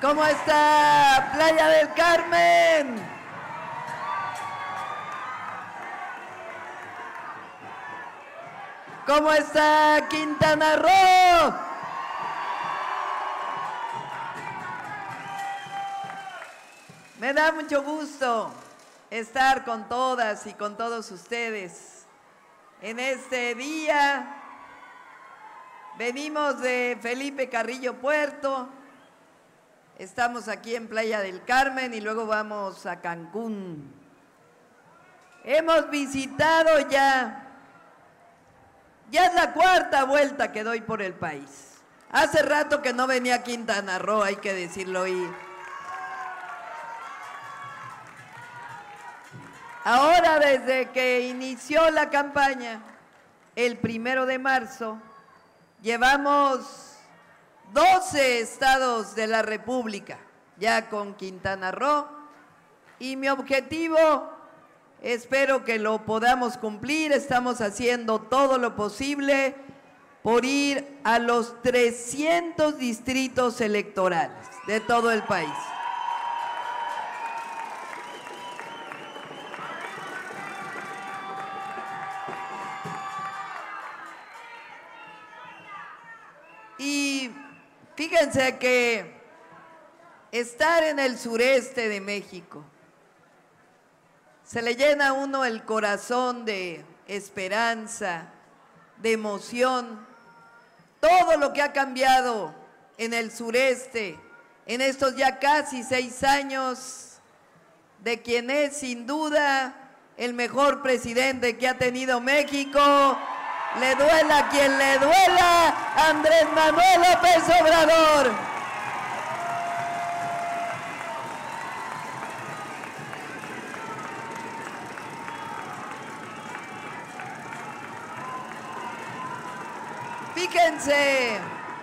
¿Cómo está Playa del Carmen? ¿Cómo está Quintana Roo? Me da mucho gusto estar con todas y con todos ustedes en este día. Venimos de Felipe Carrillo Puerto, estamos aquí en Playa del Carmen y luego vamos a Cancún. Hemos visitado ya es la cuarta vuelta que doy por el país. Hace rato que no venía a Quintana Roo, hay que decirlo. Y ahora, desde que inició la campaña, el 1 de marzo, llevamos 12 estados de la República, ya con Quintana Roo, y mi objetivo, espero que lo podamos cumplir, estamos haciendo todo lo posible por ir a los 300 distritos electorales de todo el país. Y fíjense que estar en el sureste de México, se le llena a uno el corazón de esperanza, de emoción. Todo lo que ha cambiado en el sureste, en estos ya casi 6 años, de quien es sin duda el mejor presidente que ha tenido México, le duela a quien le duela, Andrés Manuel López Obrador. Fíjense,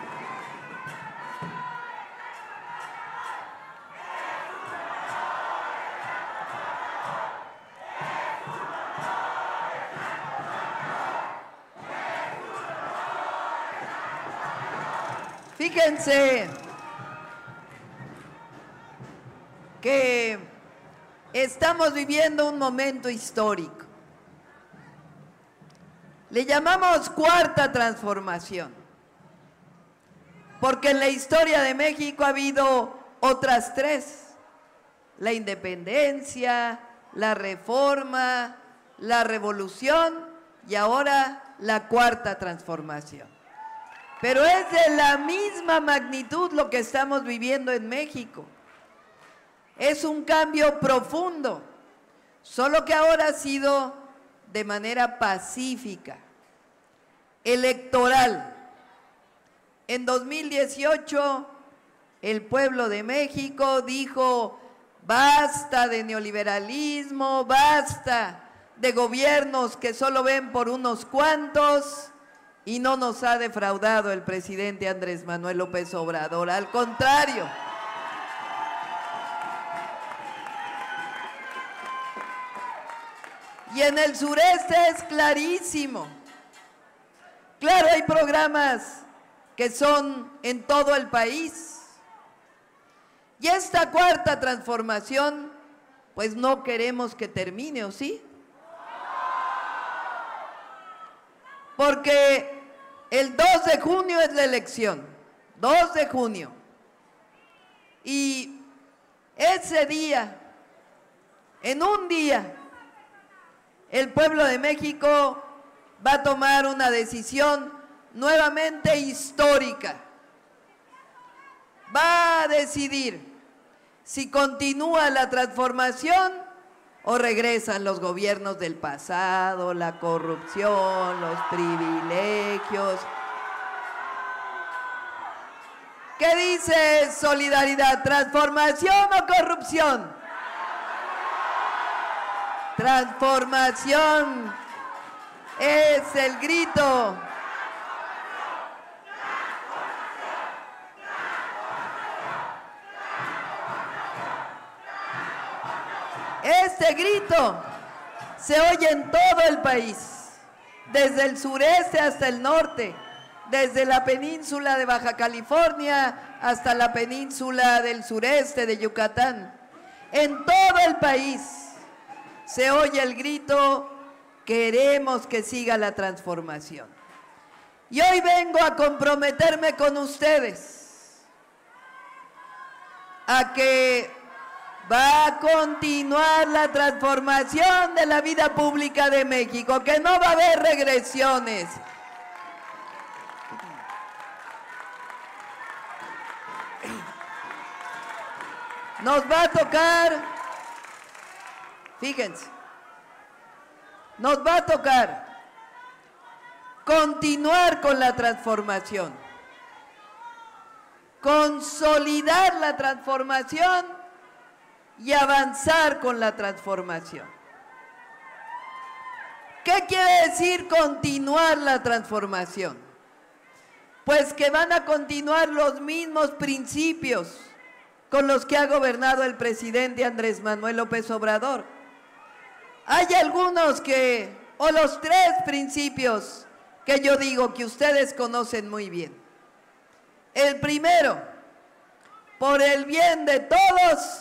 que estamos viviendo un momento histórico. Le llamamos cuarta transformación, porque en la historia de México ha habido otras 3, la independencia, la reforma, la revolución y ahora la cuarta transformación. Pero es de la misma magnitud lo que estamos viviendo en México. Es un cambio profundo, solo que ahora ha sido de manera pacífica, electoral. En 2018, el pueblo de México dijo: basta de neoliberalismo, basta de gobiernos que solo ven por unos cuantos, y no nos ha defraudado el presidente Andrés Manuel López Obrador, al contrario. Y en el sureste es clarísimo. Claro, hay programas que son en todo el país. Y esta cuarta transformación, pues no queremos que termine, ¿o sí? Porque el 2 de junio es la elección, 2 de junio. Y ese día, en un día, el pueblo de México va a tomar una decisión nuevamente histórica. Va a decidir si continúa la transformación o regresan los gobiernos del pasado, la corrupción, los privilegios. ¿Qué dice Solidaridad? ¿Transformación o corrupción? Transformación es el grito. Este grito se oye en todo el país, desde el sureste hasta el norte, desde la península de Baja California hasta la península del sureste de Yucatán. En todo el país se oye el grito: queremos que siga la transformación. Y hoy vengo a comprometerme con ustedes a que va a continuar la transformación de la vida pública de México, que no va a haber regresiones. Nos va a tocar, fíjense, nos va a tocar continuar con la transformación, consolidar la transformación y avanzar con la transformación. ¿Qué quiere decir continuar la transformación? Pues que van a continuar los mismos principios con los que ha gobernado el presidente Andrés Manuel López Obrador. Hay algunos o los tres principios que yo digo que ustedes conocen muy bien. El primero, por el bien de todos.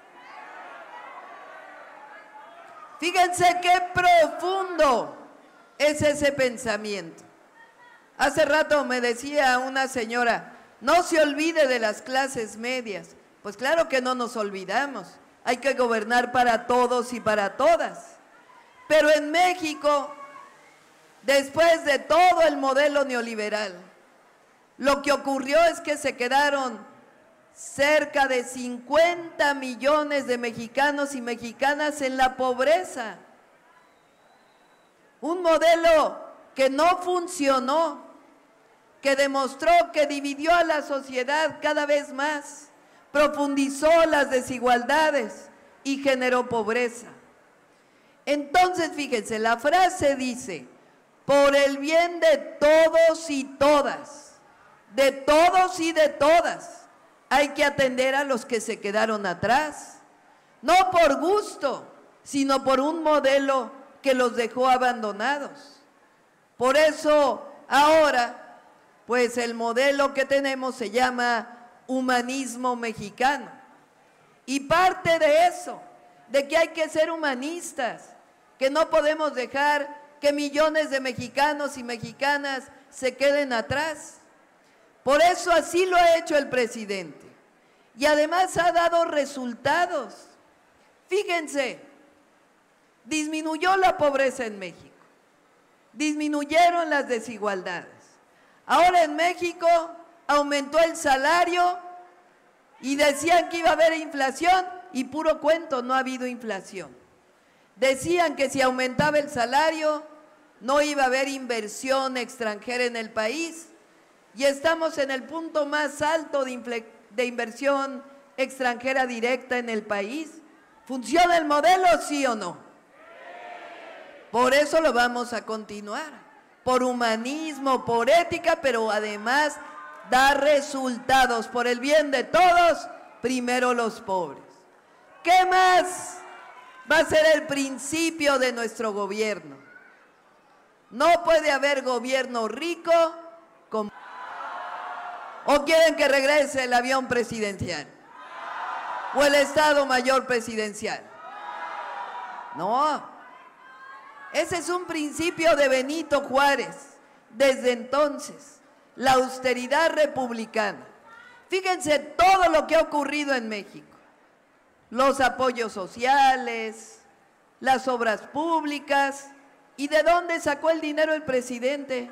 Fíjense qué profundo es ese pensamiento. Hace rato me decía una señora, no se olvide de las clases medias. Pues claro que no nos olvidamos, hay que gobernar para todos y para todas. Pero en México, después de todo el modelo neoliberal, lo que ocurrió es que se quedaron cerca de 50 millones de mexicanos y mexicanas en la pobreza. Un modelo que no funcionó, que demostró que dividió a la sociedad cada vez más, profundizó las desigualdades y generó pobreza. Entonces, fíjense, la frase dice: por el bien de todos y todas, de todos y de todas, hay que atender a los que se quedaron atrás, no por gusto, sino por un modelo que los dejó abandonados. Por eso ahora, pues el modelo que tenemos se llama humanismo mexicano. Y parte de eso, de que hay que ser humanistas, que no podemos dejar que millones de mexicanos y mexicanas se queden atrás. Por eso así lo ha hecho el presidente. Y además ha dado resultados. Fíjense, disminuyó la pobreza en México, disminuyeron las desigualdades. Ahora en México aumentó el salario y decían que iba a haber inflación y puro cuento, no ha habido inflación. Decían que si aumentaba el salario no iba a haber inversión extranjera en el país y estamos en el punto más alto de inversión extranjera directa en el país. ¿Funciona el modelo, sí o no? Por eso lo vamos a continuar, por humanismo, por ética, pero además dar resultados por el bien de todos, primero los pobres. ¿Qué más va a ser el principio de nuestro gobierno? No puede haber gobierno rico con... ¿O quieren que regrese el avión presidencial? ¿O el Estado Mayor presidencial? No. Ese es un principio de Benito Juárez. Desde entonces, la austeridad republicana. Fíjense todo lo que ha ocurrido en México. Los apoyos sociales, las obras públicas. ¿Y de dónde sacó el dinero el presidente?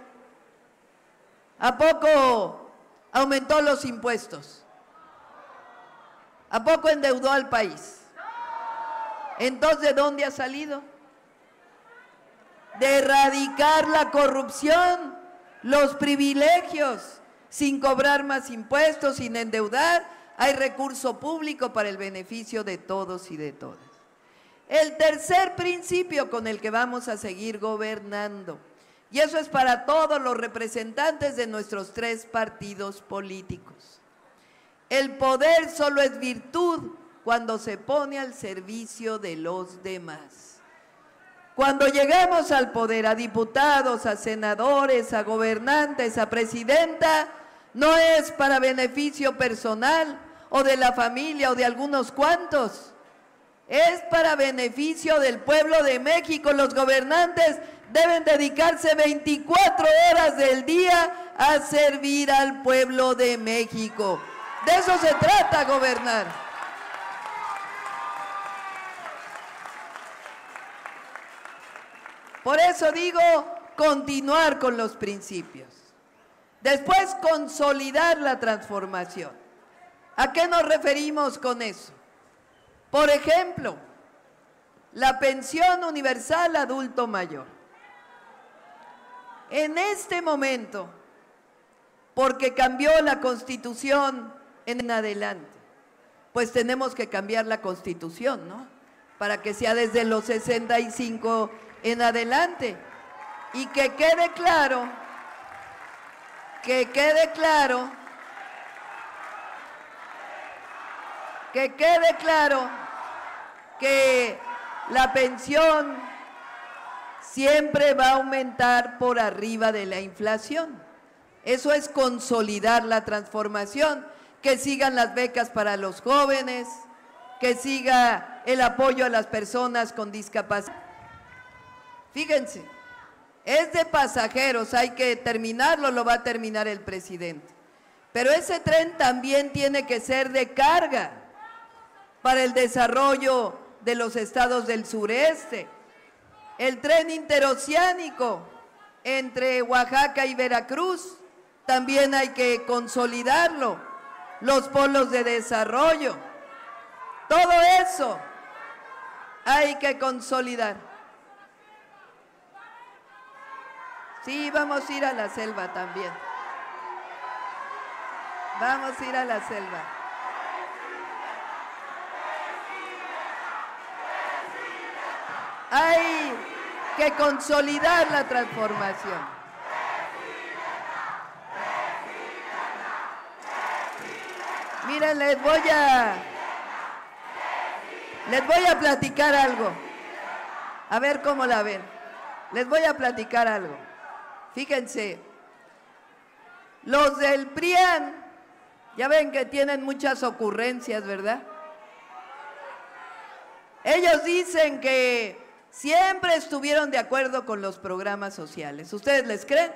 ¿A poco aumentó los impuestos? ¿A poco endeudó al país? Entonces, ¿de dónde ha salido? De erradicar la corrupción, los privilegios, sin cobrar más impuestos, sin endeudar, hay recurso público para el beneficio de todos y de todas. El tercer principio con el que vamos a seguir gobernando, y eso es para todos los representantes de nuestros tres partidos políticos. El poder solo es virtud cuando se pone al servicio de los demás. Cuando llegamos al poder, a diputados, a senadores, a gobernantes, a presidenta, no es para beneficio personal o de la familia o de algunos cuantos. Es para beneficio del pueblo de México. Los gobernantes deben dedicarse 24 horas del día a servir al pueblo de México. De eso se trata gobernar. Por eso digo, continuar con los principios. Después, consolidar la transformación. ¿A qué nos referimos con eso? Por ejemplo, la pensión universal adulto mayor. En este momento, porque cambió la Constitución en adelante, pues tenemos que cambiar la Constitución, ¿no? Para que sea desde los 65 en adelante. Y que quede claro, que la pensión siempre va a aumentar por arriba de la inflación. Eso es consolidar la transformación, que sigan las becas para los jóvenes, que siga el apoyo a las personas con discapacidad. Fíjense, es de pasajeros, hay que terminarlo, lo va a terminar el presidente. Pero ese tren también tiene que ser de carga para el desarrollo de los estados del sureste. El tren interoceánico entre Oaxaca y Veracruz también hay que consolidarlo. Los polos de desarrollo, todo eso hay que consolidar. Sí, vamos a ir a la selva también. Vamos a ir a la selva. Hay que consolidar la transformación. Miren, les voy a platicar algo. A ver cómo la ven. Les voy a platicar algo. Fíjense, los del PRIAN, ya ven que tienen muchas ocurrencias, ¿verdad? Ellos dicen que siempre estuvieron de acuerdo con los programas sociales. ¿Ustedes les creen?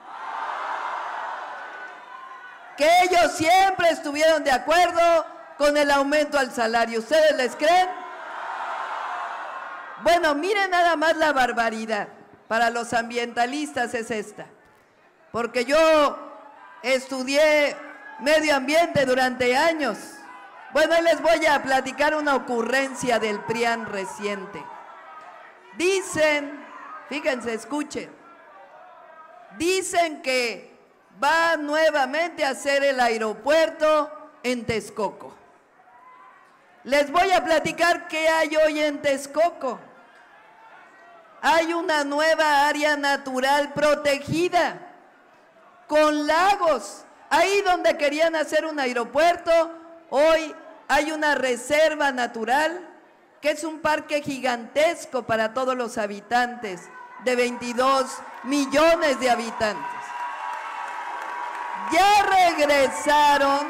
Que ellos siempre estuvieron de acuerdo con el aumento al salario. ¿Ustedes les creen? Bueno, miren nada más la barbaridad. Para los ambientalistas es esta. Porque yo estudié medio ambiente durante años. Bueno, les voy a platicar una ocurrencia del PRIAN reciente. Dicen, fíjense, escuchen, dicen que va nuevamente a hacer el aeropuerto en Texcoco. Les voy a platicar qué hay hoy en Texcoco. Hay una nueva área natural protegida, con lagos. Ahí donde querían hacer un aeropuerto, hoy hay una reserva natural, que es un parque gigantesco para todos los habitantes, de 22 millones de habitantes. Ya regresaron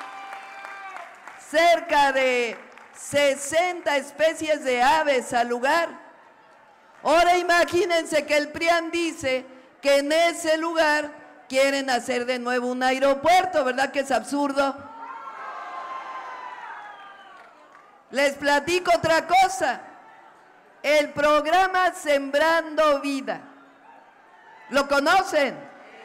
cerca de 60 especies de aves al lugar. Ahora imagínense que el PRIAN dice que en ese lugar quieren hacer de nuevo un aeropuerto, ¿verdad que es absurdo? Les platico otra cosa. El programa Sembrando Vida. ¿Lo conocen?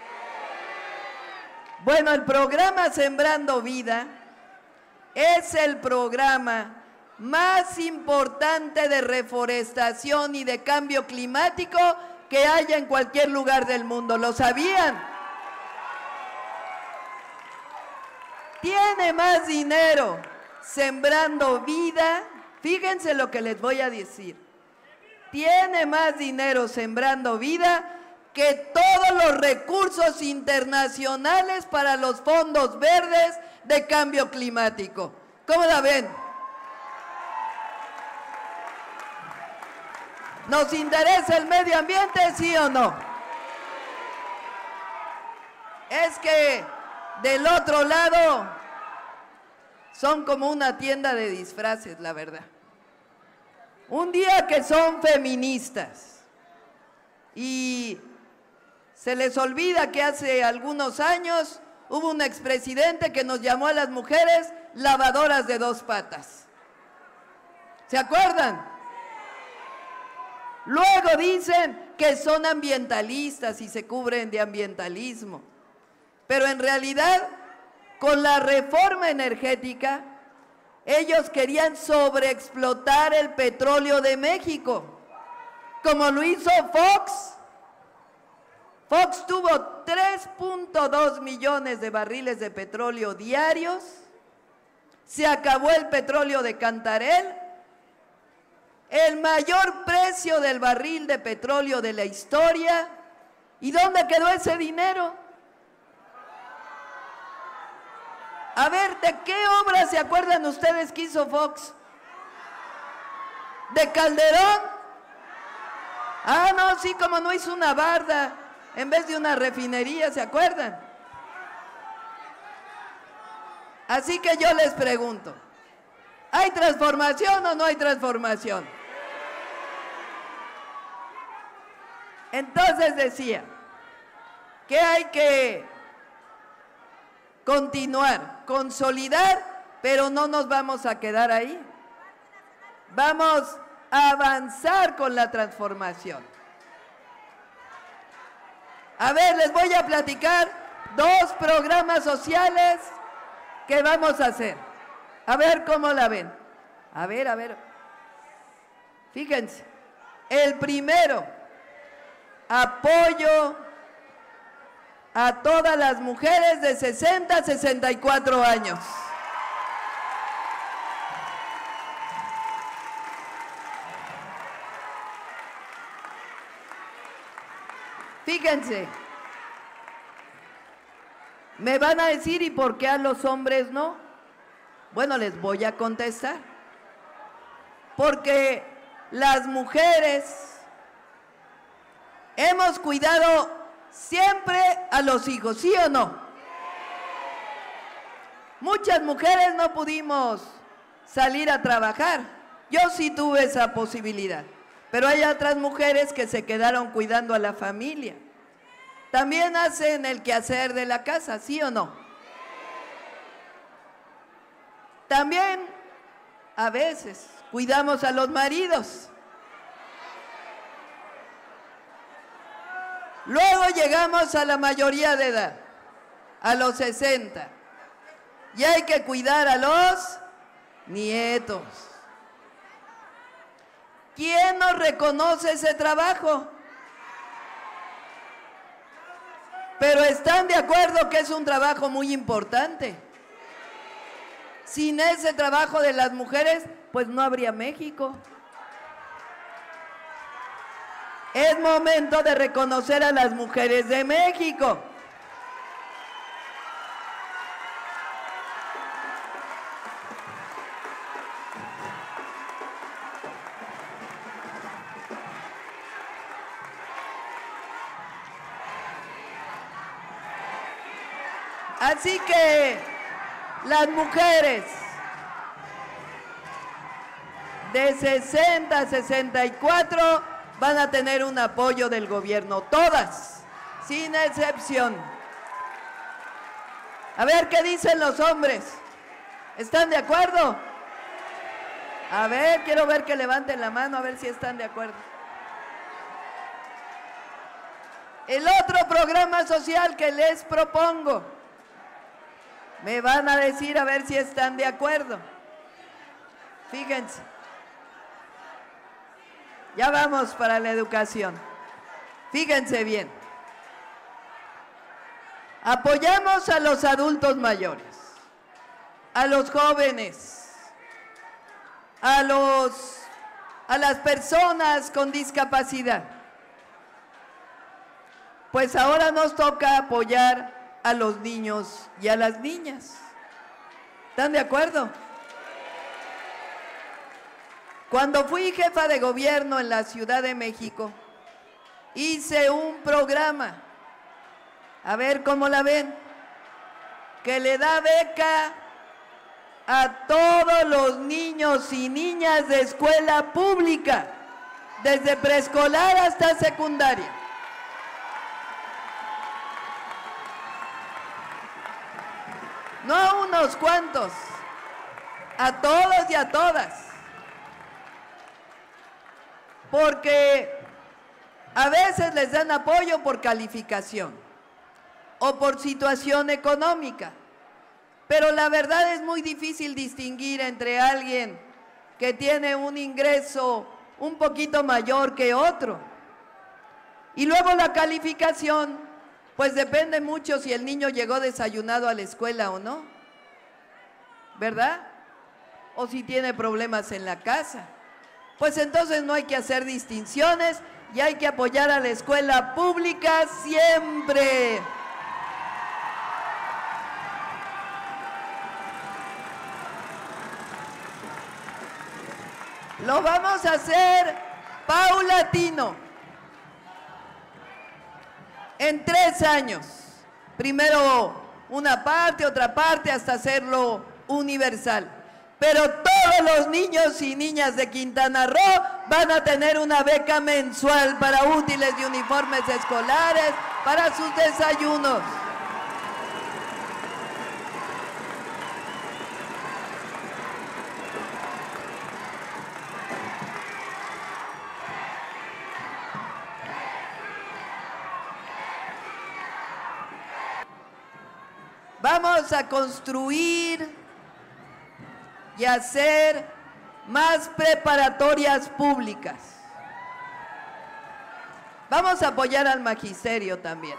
Bueno, el programa Sembrando Vida es el programa más importante de reforestación y de cambio climático que haya en cualquier lugar del mundo. ¿Lo sabían? Tiene más dinero Sembrando Vida, fíjense lo que les voy a decir. Tiene más dinero Sembrando Vida que todos los recursos internacionales para los fondos verdes de cambio climático. ¿Cómo la ven? ¿Nos interesa el medio ambiente, sí o no? Es que del otro lado son como una tienda de disfraces, la verdad. Un día que son feministas y se les olvida que hace algunos años hubo un expresidente que nos llamó a las mujeres lavadoras de dos patas. ¿Se acuerdan? Luego dicen que son ambientalistas y se cubren de ambientalismo. Pero en realidad, con la reforma energética, ellos querían sobreexplotar el petróleo de México, como lo hizo Fox. Fox tuvo 3.2 millones de barriles de petróleo diarios, se acabó el petróleo de Cantarell, el mayor precio del barril de petróleo de la historia. ¿Y dónde quedó ese dinero? A ver, ¿de qué obra se acuerdan ustedes que hizo Fox? ¿De Calderón? Ah, no, sí, como no hizo una barda en vez de una refinería, ¿se acuerdan? Así que yo les pregunto, ¿hay transformación o no hay transformación? Entonces decía que hay que continuar, consolidar, pero no nos vamos a quedar ahí. Vamos a avanzar con la transformación. A ver, les voy a platicar 2 programas sociales que vamos a hacer. A ver cómo la ven. A ver. Fíjense. El primero, apoyo a todas las mujeres de 60 a 64 años. Fíjense, me van a decir, ¿y por qué a los hombres no? Bueno, les voy a contestar. Porque las mujeres hemos cuidado siempre a los hijos, ¿sí o no? Muchas mujeres no pudimos salir a trabajar. Yo sí tuve esa posibilidad. Pero hay otras mujeres que se quedaron cuidando a la familia. También hacen el quehacer de la casa, ¿sí o no? También, a veces, cuidamos a los maridos. Luego llegamos a la mayoría de edad, a los 60. Y hay que cuidar a los nietos. ¿Quién nos reconoce ese trabajo? Pero están de acuerdo que es un trabajo muy importante. Sin ese trabajo de las mujeres, pues no habría México. Es momento de reconocer a las mujeres de México. Así que las mujeres de 60 a 64 van a tener un apoyo del gobierno, todas, sin excepción. A ver qué dicen los hombres. ¿Están de acuerdo? A ver, quiero ver que levanten la mano, a ver si están de acuerdo. El otro programa social que les propongo, me van a decir a ver si están de acuerdo. Fíjense. Ya vamos para la educación. Fíjense bien. Apoyamos a los adultos mayores, a los jóvenes, a las personas con discapacidad. Pues ahora nos toca apoyar a los niños y a las niñas. ¿Están de acuerdo? Cuando fui jefa de gobierno en la Ciudad de México, hice un programa, a ver cómo la ven, que le da beca a todos los niños y niñas de escuela pública, desde preescolar hasta secundaria. No a unos cuantos, a todos y a todas. Porque a veces les dan apoyo por calificación o por situación económica. Pero la verdad es muy difícil distinguir entre alguien que tiene un ingreso un poquito mayor que otro. Y luego la calificación, pues depende mucho si el niño llegó desayunado a la escuela o no, ¿verdad? O si tiene problemas en la casa. Pues entonces no hay que hacer distinciones y hay que apoyar a la escuela pública siempre. Lo vamos a hacer paulatino, en 3 años. Primero una parte, otra parte, hasta hacerlo universal. Pero todos los niños y niñas de Quintana Roo van a tener una beca mensual para útiles y uniformes escolares, para sus desayunos. Vamos a construir y hacer más preparatorias públicas. Vamos a apoyar al magisterio también.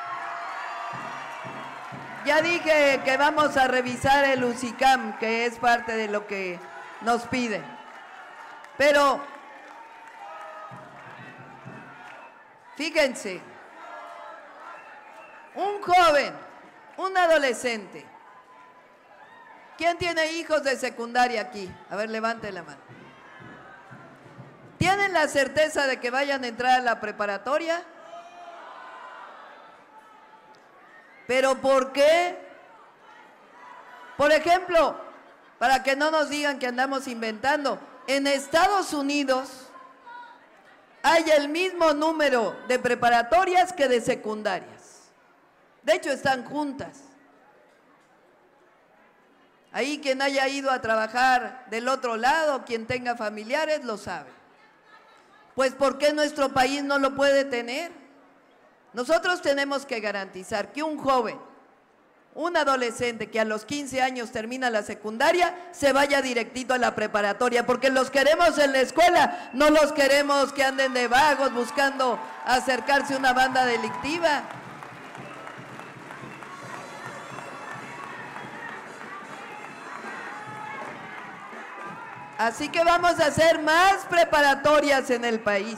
Ya dije que vamos a revisar el UCICAM, que es parte de lo que nos pide. Pero, fíjense, un joven, un adolescente. ¿Quién tiene hijos de secundaria aquí? A ver, levante la mano. ¿Tienen la certeza de que vayan a entrar a la preparatoria? ¿Pero por qué? Por ejemplo, para que no nos digan que andamos inventando, en Estados Unidos hay el mismo número de preparatorias que de secundarias. De hecho, están juntas. Ahí quien haya ido a trabajar del otro lado, quien tenga familiares, lo sabe. Pues ¿por qué nuestro país no lo puede tener? Nosotros tenemos que garantizar que un joven, un adolescente que a los 15 años termina la secundaria, se vaya directito a la preparatoria, porque los queremos en la escuela, no los queremos que anden de vagos buscando acercarse a una banda delictiva. Así que vamos a hacer más preparatorias en el país.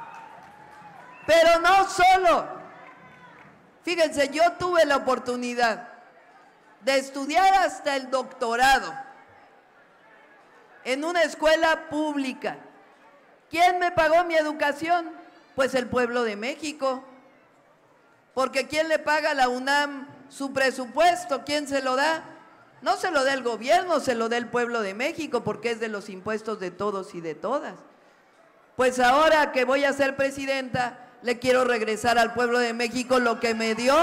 Pero no solo. Fíjense, yo tuve la oportunidad de estudiar hasta el doctorado en una escuela pública. ¿Quién me pagó mi educación? Pues el pueblo de México. Porque ¿quién le paga a la UNAM su presupuesto? ¿Quién se lo da? No se lo da el gobierno, se lo da el pueblo de México, porque es de los impuestos de todos y de todas. Pues ahora que voy a ser presidenta, le quiero regresar al pueblo de México lo que me dio.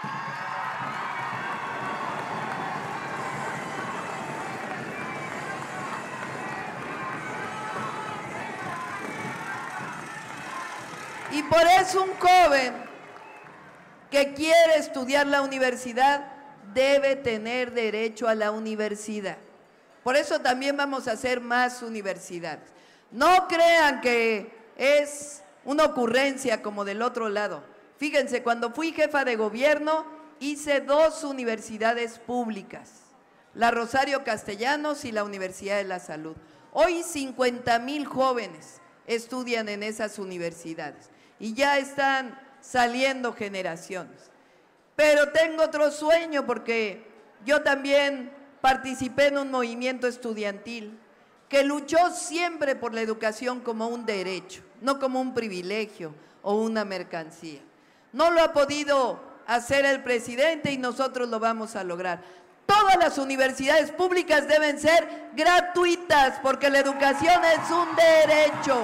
Y por eso un joven que quiere estudiar la universidad debe tener derecho a la universidad. Por eso también vamos a hacer más universidades. No crean que es una ocurrencia como del otro lado. Fíjense, cuando fui jefa de gobierno hice 2 universidades públicas, la Rosario Castellanos y la Universidad de la Salud. Hoy 50,000 jóvenes estudian en esas universidades y ya están saliendo generaciones. Pero tengo otro sueño, porque yo también participé en un movimiento estudiantil que luchó siempre por la educación como un derecho, no como un privilegio o una mercancía. No lo ha podido hacer el presidente y nosotros lo vamos a lograr. Todas las universidades públicas deben ser gratuitas porque la educación es un derecho.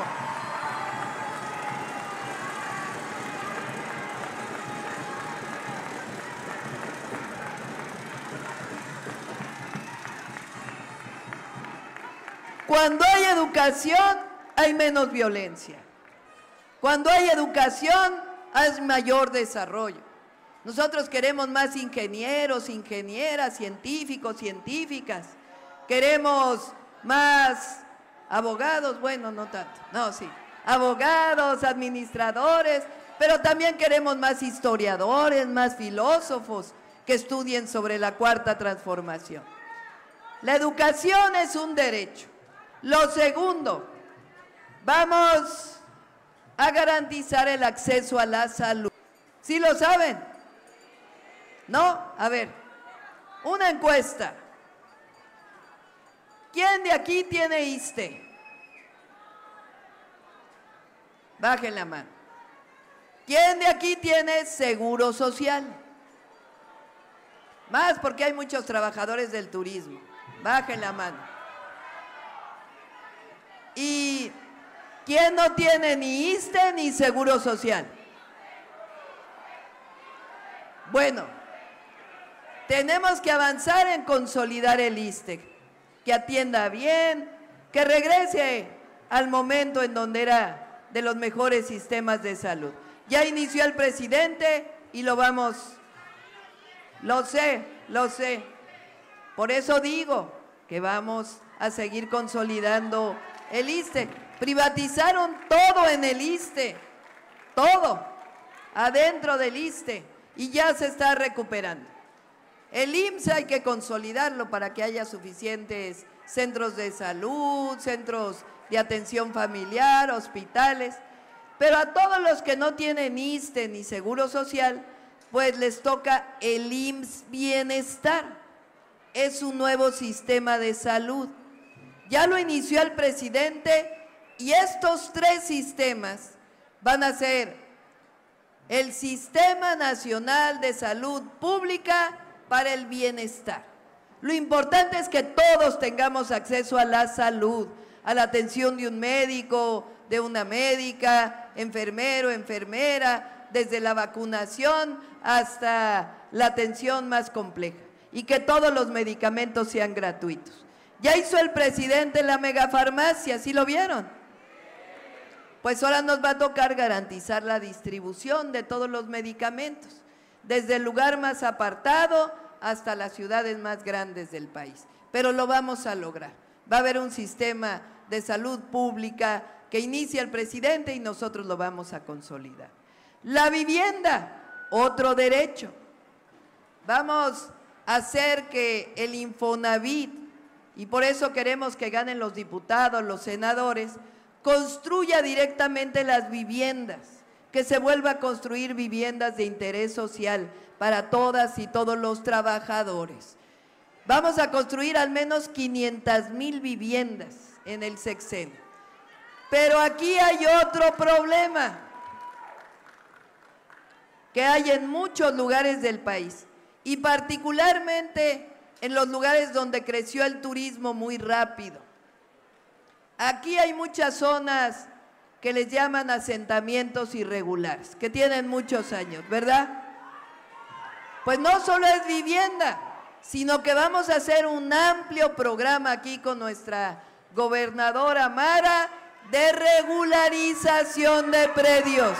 Cuando hay educación, hay menos violencia. Cuando hay educación, hay mayor desarrollo. Nosotros queremos más ingenieros, ingenieras, científicos, científicas. Queremos más abogados, bueno, no tanto, no, sí. Abogados, administradores, pero también queremos más historiadores, más filósofos que estudien sobre la cuarta transformación. La educación es un derecho. Lo segundo, vamos a garantizar el acceso a la salud. ¿Sí lo saben? ¿No? A ver, una encuesta. ¿Quién de aquí tiene ISSSTE? Bajen la mano. ¿Quién de aquí tiene seguro social? Más porque hay muchos trabajadores del turismo. Bajen la mano. ¿Y quién no tiene ni ISSSTE ni seguro social? Bueno, tenemos que avanzar en consolidar el ISSSTE, que atienda bien, que regrese al momento en donde era de los mejores sistemas de salud. Ya inició el presidente y lo vamos, lo sé. Por eso digo que vamos a seguir consolidando el ISSSTE. Privatizaron todo en el ISSSTE, todo, adentro del ISSSTE, y ya se está recuperando. El IMSS hay que consolidarlo para que haya suficientes centros de salud, centros de atención familiar, hospitales, pero a todos los que no tienen ISSSTE ni seguro social, pues les toca el IMSS Bienestar. Es un nuevo sistema de salud. Ya lo inició el presidente y estos tres sistemas van a ser el Sistema Nacional de Salud Pública para el Bienestar. Lo importante es que todos tengamos acceso a la salud, a la atención de un médico, de una médica, enfermero, enfermera, desde la vacunación hasta la atención más compleja, y que todos los medicamentos sean gratuitos. Ya hizo el presidente la megafarmacia, ¿sí lo vieron? Pues ahora nos va a tocar garantizar la distribución de todos los medicamentos, desde el lugar más apartado hasta las ciudades más grandes del país. Pero lo vamos a lograr. Va a haber un sistema de salud pública que inicia el presidente y nosotros lo vamos a consolidar. La vivienda, otro derecho. Vamos a hacer que el Infonavit, y por eso queremos que ganen los diputados, los senadores, construya directamente las viviendas, que se vuelva a construir viviendas de interés social para todas y todos los trabajadores. Vamos a construir al menos 500,000 viviendas en el sexenio. Pero aquí hay otro problema que hay en muchos lugares del país, y particularmente en los lugares donde creció el turismo muy rápido. Aquí hay muchas zonas que les llaman asentamientos irregulares, que tienen muchos años, ¿verdad? Pues no solo es vivienda, sino que vamos a hacer un amplio programa aquí con nuestra gobernadora Mara de regularización de predios.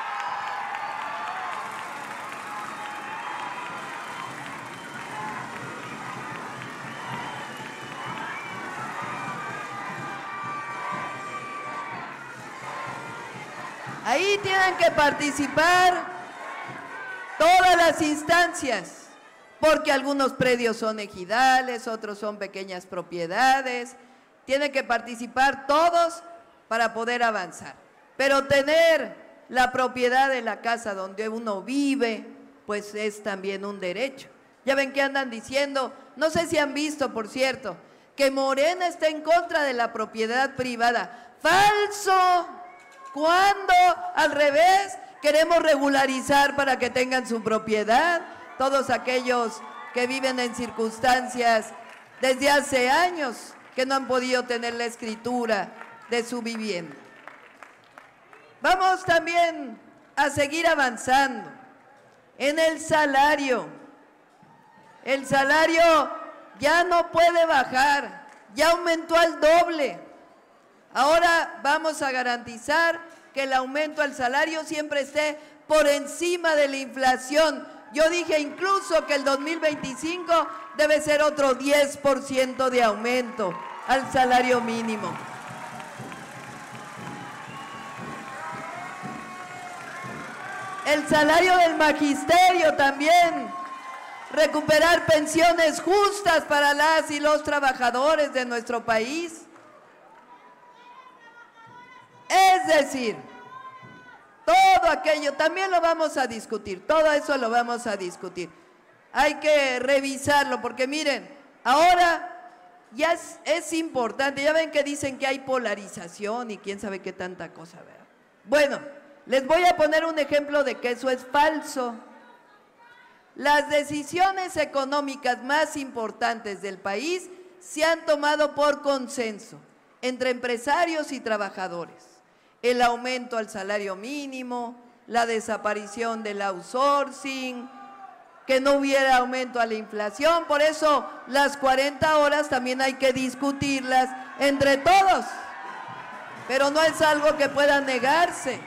Ahí tienen que participar todas las instancias, porque algunos predios son ejidales, otros son pequeñas propiedades. Tienen que participar todos para poder avanzar. Pero tener la propiedad de la casa donde uno vive, pues es también un derecho. Ya ven que andan diciendo, no sé si han visto, por cierto, que Morena está en contra de la propiedad privada. ¡Falso! ¿Cuándo? Al revés, queremos regularizar para que tengan su propiedad todos aquellos que viven en circunstancias desde hace años que no han podido tener la escritura de su vivienda. Vamos también a seguir avanzando en el salario. El salario ya no puede bajar, ya aumentó al doble. Ahora vamos a garantizar que el aumento al salario siempre esté por encima de la inflación. Yo dije incluso que el 2025 debe ser otro 10% de aumento al salario mínimo. El salario del magisterio también, recuperar pensiones justas para las y los trabajadores de nuestro país. Es decir, todo aquello también lo vamos a discutir, todo eso lo vamos a discutir. Hay que revisarlo porque miren, ahora ya es importante, ya ven que dicen que hay polarización y quién sabe qué tanta cosa, ¿verdad? Bueno, les voy a poner un ejemplo de que eso es falso. Las decisiones económicas más importantes del país se han tomado por consenso entre empresarios y trabajadores. El aumento al salario mínimo, la desaparición del outsourcing, que no hubiera aumento a la inflación. Por eso las 40 horas también hay que discutirlas entre todos, pero no es algo que pueda negarse.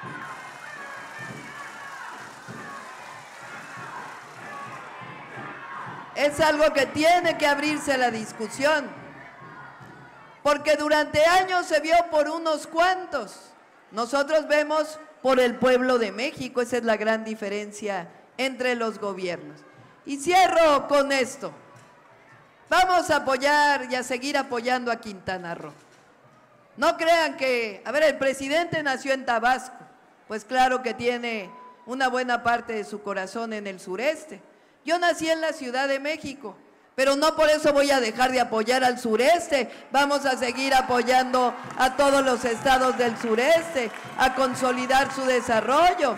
Es algo que tiene que abrirse la discusión, porque durante años se vio por unos cuantos. Nosotros vemos por el pueblo de México, esa es la gran diferencia entre los gobiernos. Y cierro con esto. Vamos a apoyar y a seguir apoyando a Quintana Roo. No crean que, a ver, el presidente nació en Tabasco, pues claro que tiene una buena parte de su corazón en el sureste. Yo nací en la Ciudad de México, pero no por eso voy a dejar de apoyar al sureste. Vamos a seguir apoyando a todos los estados del sureste, a consolidar su desarrollo.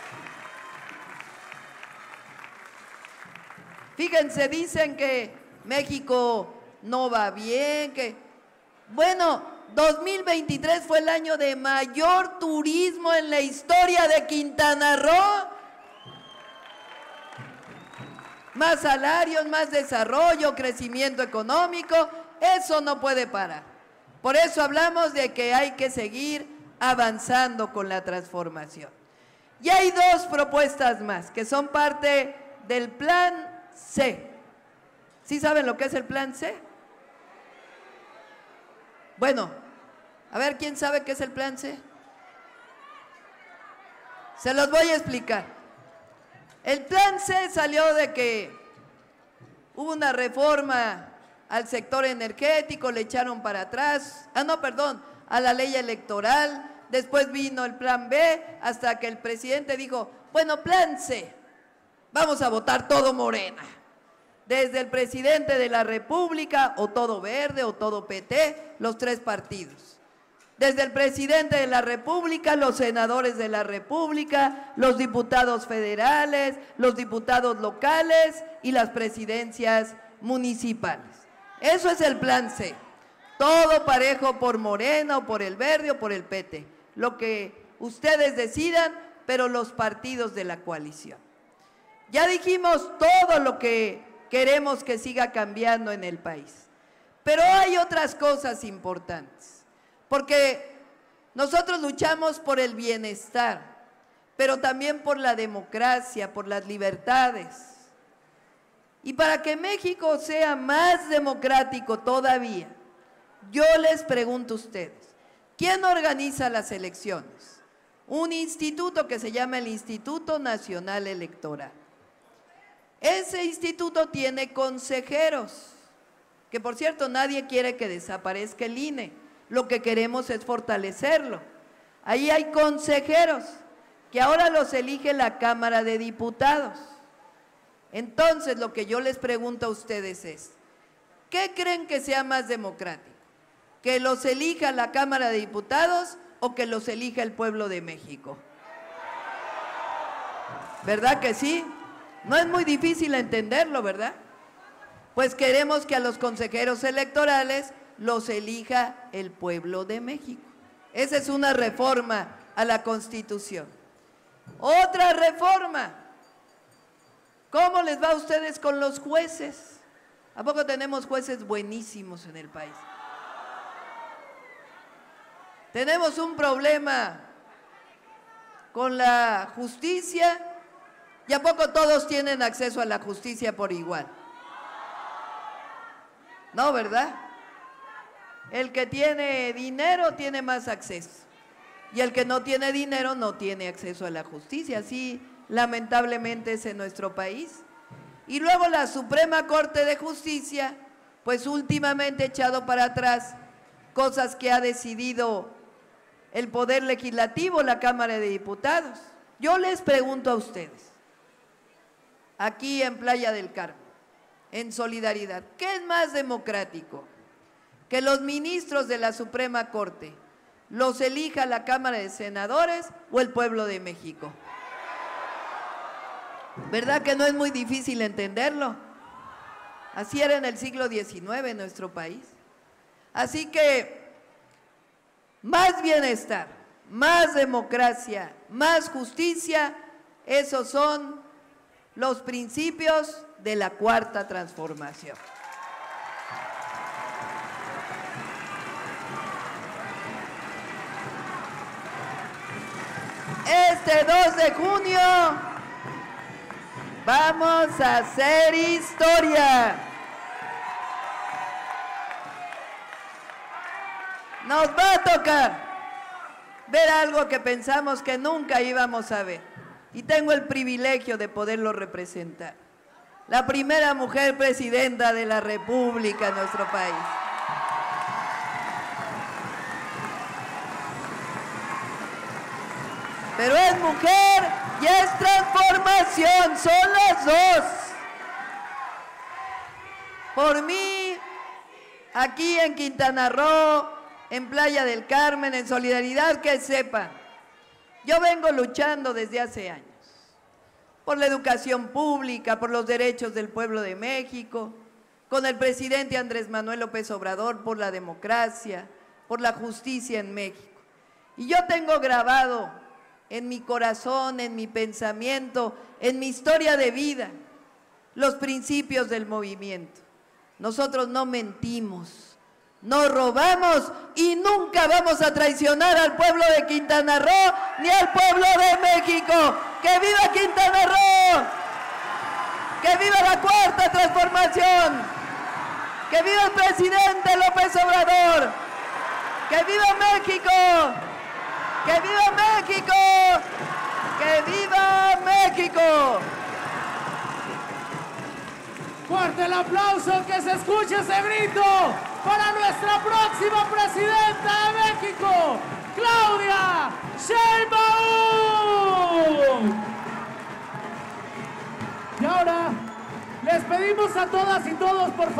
Fíjense, dicen que México no va bien, que… Bueno, 2023 fue el año de mayor turismo en la historia de Quintana Roo. Más salarios, más desarrollo, crecimiento económico, eso no puede parar. Por eso hablamos de que hay que seguir avanzando con la transformación. Y hay dos propuestas más que son parte del Plan C. ¿Sí saben lo que es el Plan C? Bueno, a ver, ¿quién sabe qué es el Plan C? Se los voy a explicar. El Plan C salió de que hubo una reforma al sector energético, le echaron para atrás, a la ley electoral, después vino el Plan B, hasta que el presidente dijo, bueno, Plan C, vamos a votar todo Morena, desde el presidente de la República, o todo Verde, o todo PT, los tres partidos. Desde el presidente de la República, los senadores de la República, los diputados federales, los diputados locales y las presidencias municipales. Eso es el Plan C. Todo parejo por Morena, o por el Verde, o por el PT. Lo que ustedes decidan, pero los partidos de la coalición. Ya dijimos todo lo que queremos que siga cambiando en el país. Pero hay otras cosas importantes. Porque nosotros luchamos por el bienestar, pero también por la democracia, por las libertades. Y para que México sea más democrático todavía, yo les pregunto a ustedes, ¿quién organiza las elecciones? Un instituto que se llama el Instituto Nacional Electoral. Ese instituto tiene consejeros, que por cierto nadie quiere que desaparezca el INE. Lo que queremos es fortalecerlo. Ahí hay consejeros que ahora los elige la Cámara de Diputados. Entonces, lo que yo les pregunto a ustedes es, ¿Qué creen que sea más democrático? ¿Que los elija la Cámara de Diputados o que los elija el pueblo de México? ¿Verdad que sí? No es muy difícil entenderlo, ¿verdad? Pues queremos que a los consejeros electorales los elija el pueblo de México. Esa es una reforma a la Constitución. Otra reforma. ¿Cómo les va a ustedes con los jueces? ¿A poco tenemos jueces buenísimos en el país? Tenemos un problema con la justicia y ¿a poco todos tienen acceso a la justicia por igual? No, ¿verdad? El que tiene dinero tiene más acceso y el que no tiene dinero no tiene acceso a la justicia. Así lamentablemente es en nuestro país. Y luego la Suprema Corte de Justicia, pues últimamente ha echado para atrás cosas que ha decidido el Poder Legislativo, la Cámara de Diputados. Yo les pregunto a ustedes, aquí en Playa del Carmen, en solidaridad, ¿qué es más democrático? ¿Que los ministros de la Suprema Corte los elija la Cámara de Senadores o el pueblo de México? ¿Verdad que no es muy difícil entenderlo? Así era en el siglo XIX en nuestro país. Así que más bienestar, más democracia, más justicia, esos son los principios de la Cuarta Transformación. Este 2 de junio vamos a hacer historia. Nos va a tocar ver algo que pensamos que nunca íbamos a ver. Y tengo el privilegio de poderlo representar. La primera mujer presidenta de la República en nuestro país. Pero es mujer y es transformación, son las dos. Por mí, aquí en Quintana Roo, en Playa del Carmen, en solidaridad, que sepan, yo vengo luchando desde hace años por la educación pública, por los derechos del pueblo de México, con el presidente Andrés Manuel López Obrador, por la democracia, por la justicia en México. Y yo tengo grabado en mi corazón, en mi pensamiento, en mi historia de vida, los principios del movimiento. Nosotros no mentimos, no robamos y nunca vamos a traicionar al pueblo de Quintana Roo ni al pueblo de México. ¡Que viva Quintana Roo! ¡Que viva la Cuarta Transformación! ¡Que viva el presidente López Obrador! ¡Que viva México! ¡Que viva México! ¡Que viva México! Fuerte el aplauso, que se escuche ese grito para nuestra próxima presidenta de México, Claudia Sheinbaum. Y ahora les pedimos a todas y todos, por favor,